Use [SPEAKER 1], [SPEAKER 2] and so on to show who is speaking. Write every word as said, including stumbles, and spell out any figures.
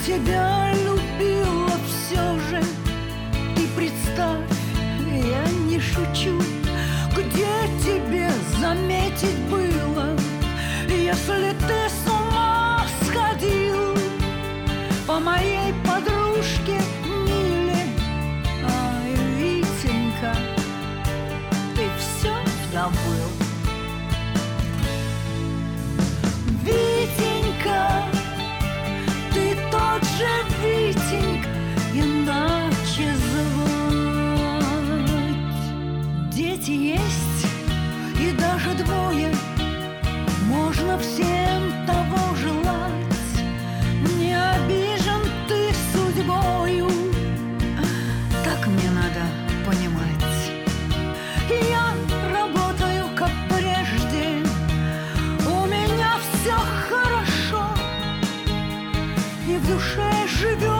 [SPEAKER 1] тебя любила все же. Ты представь, я не шучу, где тебе заметить было, если ты с ума сходил по моей подружке Миле. Ай, Витенька, ты все забыл. Витенька, ты тот же Витенька, иначе звать. Дети есть, и даже двое, можно всем того желать. Не обижен ты судьбою, так мне надо понимать. Я работаю, как прежде, у меня все хорошо, и в душе живет